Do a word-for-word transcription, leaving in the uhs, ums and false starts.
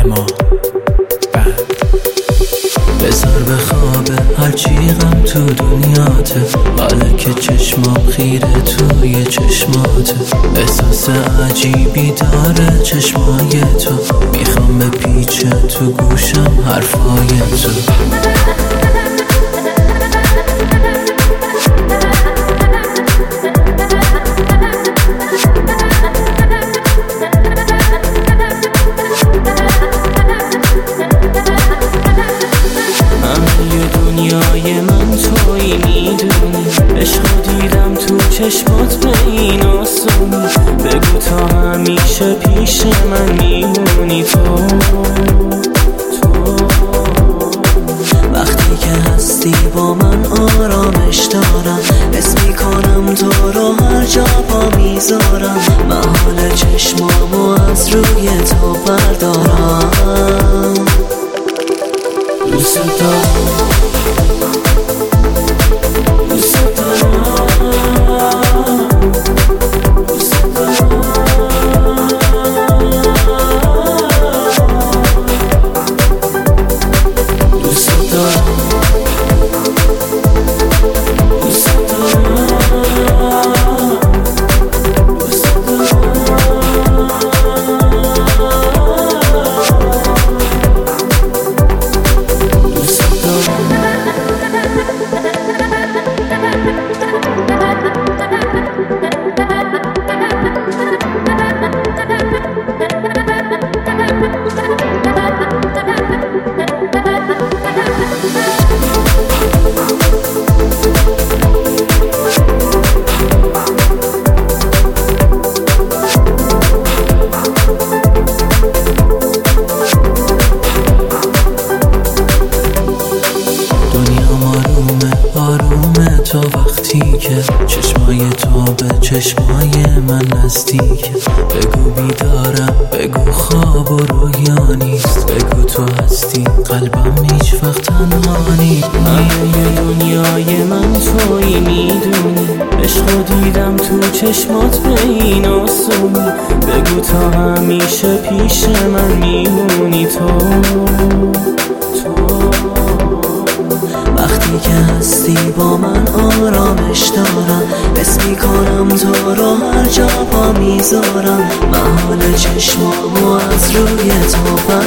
اما بعد بذار به خوابه هرچی غم تو دنیاته، حالا که چشمام خیره توی چشماته. احساس عجیبی داره چشمای تو، میخوام بپیچه تو گوشم حرفای تو. دنیای من تویی میدونی، عشقو دیدم تو چشمات به این آسونی. بگو تا همیشه پیش من میمونی تو تو وقتی که هستی با من آرامش دارم، حس میکنم تو رو هر جا پا میذارم. من حال چشمامو از روی تو بردارم. دوست دارم تو وقتی که چشمای تو به چشمای من نزدیک. بگو بیدارم، بگو خواب و رویا نیست، بگو تو هستی قلبم هیچ وقت تنها نیست. همه دنیای من تویی میدونی، عشقو دیدم تو چشمات به این آسونی. بگو تا همیشه پیش من میمونی تو تو وقتی که هستی با من آرامش دارم، حس میکنم تو رو هر جا پا میذارم. من حال چشمامو از روی تو